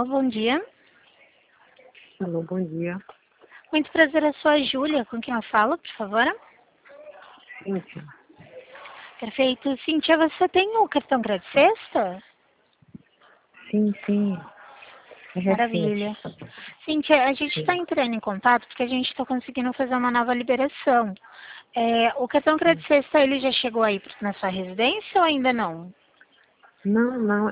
Alô, bom dia. Alô, bom dia. Muito prazer, eu sou a Júlia, com quem eu falo, por favor? Cíntia. Perfeito. Cíntia, você tem o cartão Crédito Sexta? Sim. É recente. Maravilha. Cíntia, a gente está Sim. entrando em contato porque a gente está conseguindo fazer uma nova liberação. O cartão Crédito Sexta, ele já chegou aí na sua residência ou ainda não? Não,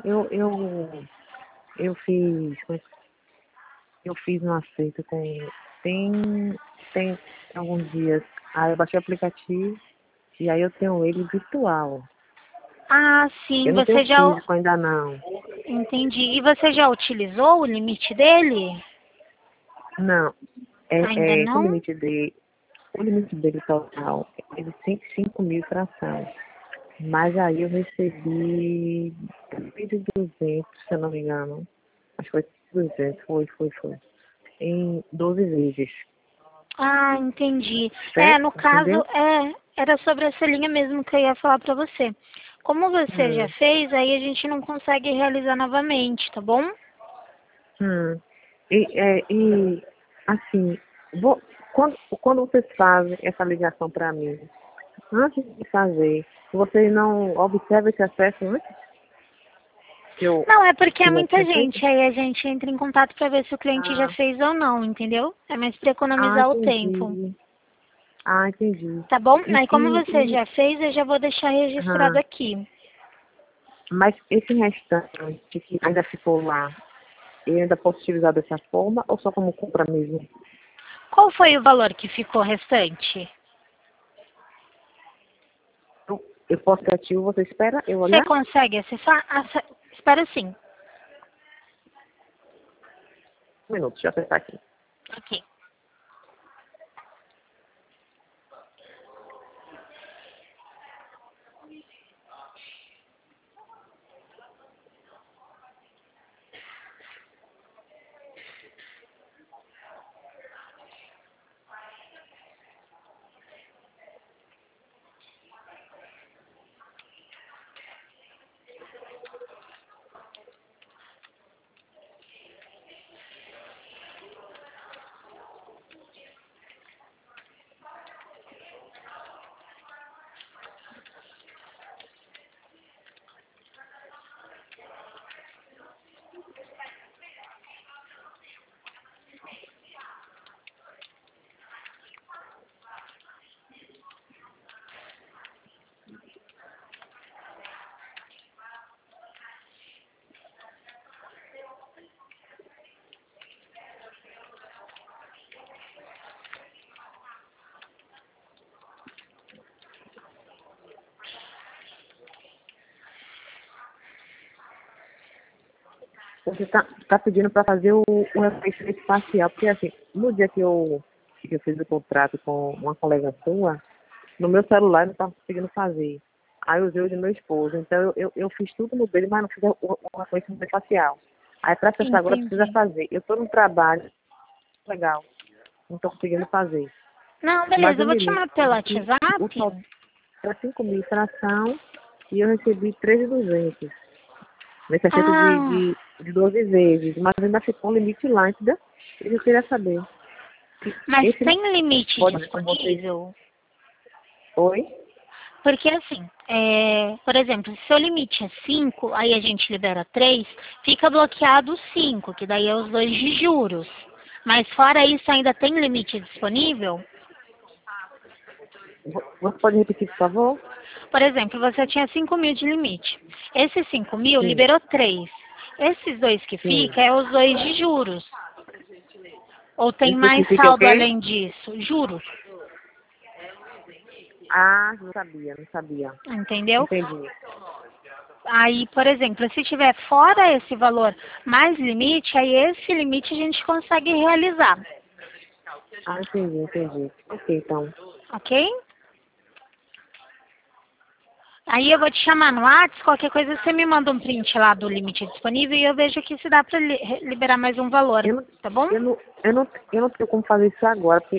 eu fiz, eu fiz um acerto com, tem alguns dias. Aí eu baixei o aplicativo e aí eu tenho ele virtual. Ah, sim, Eu não tenho você já... físico ainda não. Entendi. E você já utilizou o limite dele? Não, Ainda o não? limite dele total é de 105 mil frações. Mas aí eu recebi 1.200, se eu não me engano. Acho que foi 200, foi. Em 12 vezes. Ah, entendi. No Certo? caso, Entendeu? era sobre essa linha mesmo que eu ia falar pra você. Como você já Hum, fez, aí a gente não consegue realizar novamente, tá bom? hum. E assim, quando vocês fazem essa ligação para mim, antes de fazer, vocês não observam esse acesso antes que eu Não, é porque é que já muita tinha feito? gente, aí a gente entra em contato pra ver se o cliente já Ah, fez ou não, entendeu? É mais pra economizar o tempo. entendi. Entendi. Tá bom? E, Aí como e, você e já fez, eu já vou deixar registrado ah, aqui. mas esse restante que ainda ficou lá, eu ainda posso utilizar dessa forma ou só como compra mesmo? Qual foi o valor que ficou restante? Eu posso ter ativo, você espera eu Você olhar? consegue acessar? Espero sim. Um minuto, deixa eu apertar aqui. Ok. Você tá pedindo para fazer o reconhecimento facial, porque assim, no dia que eu fiz o contrato com uma colega sua, no meu celular eu não estava conseguindo fazer. Aí eu usei o de meu esposo. Então eu fiz tudo no dele, mas não fiz o reconhecimento facial. Aí para acessar agora precisa Entendi. fazer. Eu estou no trabalho, legal, não estou conseguindo fazer. Não, Mas beleza, eu eu vou me te lembro chamar pelo que o WhatsApp. total era 5 mil fração e eu recebi 3.200 nesse acerto Ah, de 12 vezes. Mas ainda ficou um limite lá, entendeu? Eu queria saber se mas esse tem limite pode ver com vocês. disponível? Oi? Porque assim, por exemplo, se o limite é 5, aí a gente libera 3, fica bloqueado 5, que daí é os dois de juros. Mas fora isso, ainda tem limite disponível? Você pode repetir, por favor? Por exemplo, você tinha 5 mil de limite. Esses 5 mil Sim, liberou 3. Esses dois que sim. fica é os dois de juros. Ou tem Isso mais significa o saldo quê? além disso? Juros, Não sabia. entendeu? Entendi. Aí, por exemplo, se tiver fora esse valor mais limite, aí esse limite a gente consegue realizar, Entendi. Ok, então. ok? Aí eu vou te chamar no WhatsApp, qualquer coisa você me manda um print lá do limite disponível e eu vejo aqui se dá para liberar mais um valor, Eu não, tá bom? eu não tenho como fazer isso agora, porque